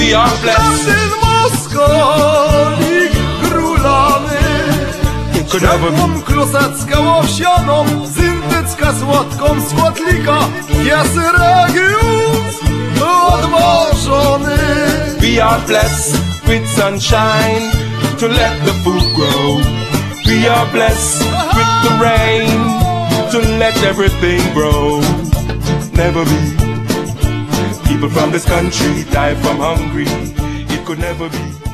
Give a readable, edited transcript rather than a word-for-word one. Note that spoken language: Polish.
We are blessed. Ten moskolik królany. It could never be. Ciepłą kroseckę owsianą, syntycka słodką z kotlika, jest region odważony. We are blessed with sunshine to let the food grow. We are blessed with the rain to let everything grow. Never be. People from this country die from hungry. It could never be.